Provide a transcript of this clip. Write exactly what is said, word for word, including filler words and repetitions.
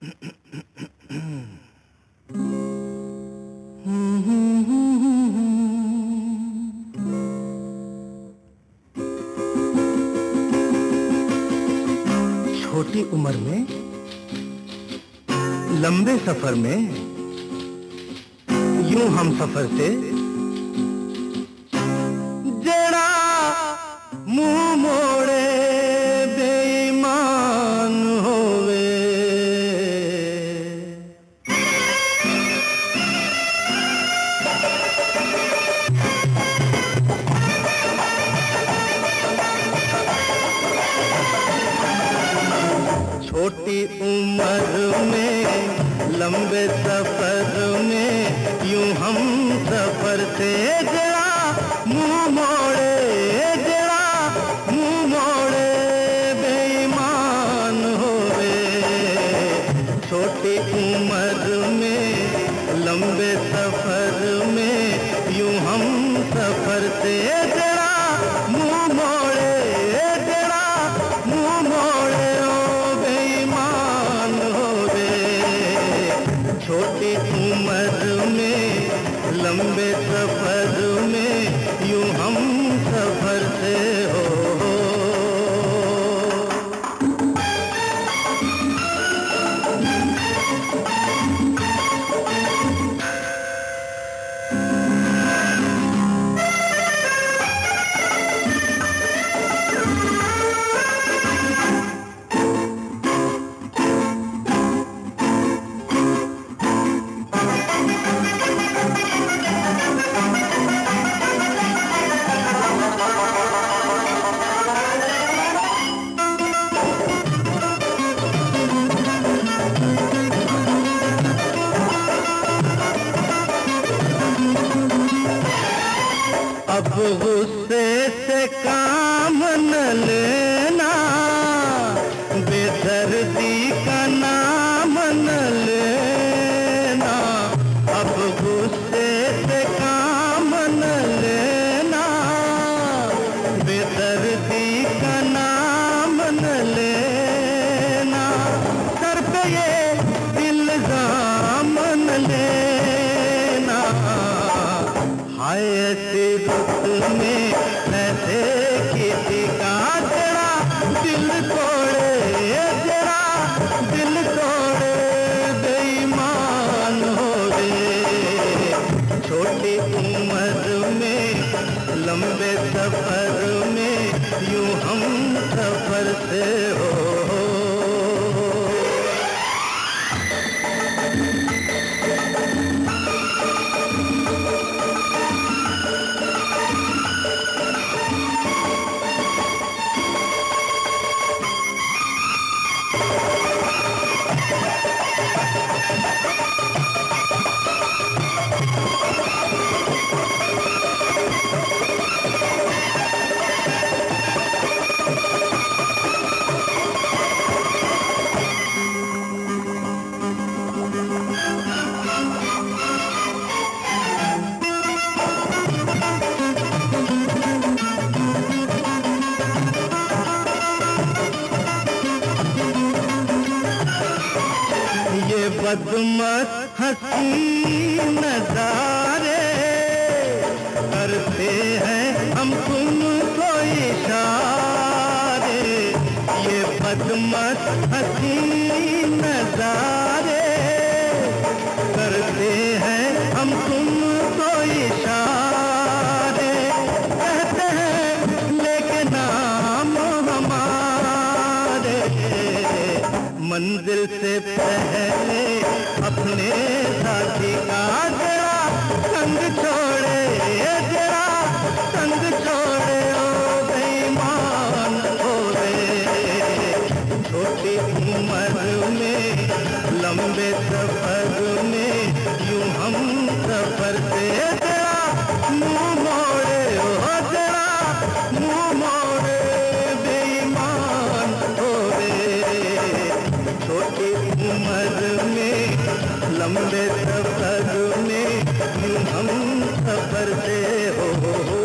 छोटी उम्र में लंबे सफर में यूं हम सफर से जरा मुंह मोड़े बेईमान होवे। छोटी उम्र में लंबे सफर में यूं हम सफर से जरा मुंह मोड़े जरा मुंह मोड़े बेईमान होवे। छोटी उम्र में लंबे सफर में यूं हम सफर से जरा मुंह मोड़े जरा मुंह मोड़े ओ बेईमान होवे। छोटी उम्र में लंबे सफर में यूं हम सफर से हो। अब गुस्से से काम न लेना, बेदर्दी का नाम न लेना। अब गुस्से से काम न लेना, बेदर्दी का नाम न लेना। सर पे ये इल्जाम न लेना। हाय ऐसी रुत में ऐसे किसी का जरा दिल तोड़े जरा दिल तोड़े बेईमान होवे। छोटी उम्र में लंबे सफर में यूं हम सफर से हो। ये बदमस्त हंसी नजारे करते हैं हम तुमको इशारे। ये बदमस्त हंसी नजारे करते हैं हम तुमको इशारे। कहते हैं लेके नाम हमारे, मंजिल से पहले अपने साथी का जरा संग छोड़े जरा संग छोड़े ओ बेईमान होवे। छोटी उम्र में लंबे सफर में यूं हम सफर से जरा मुंह मोड़े ओ जरा मुंह मोड़े बेईमान होवे। छोटी उम्र में लंबे सफर में यूं हम सफर से हो।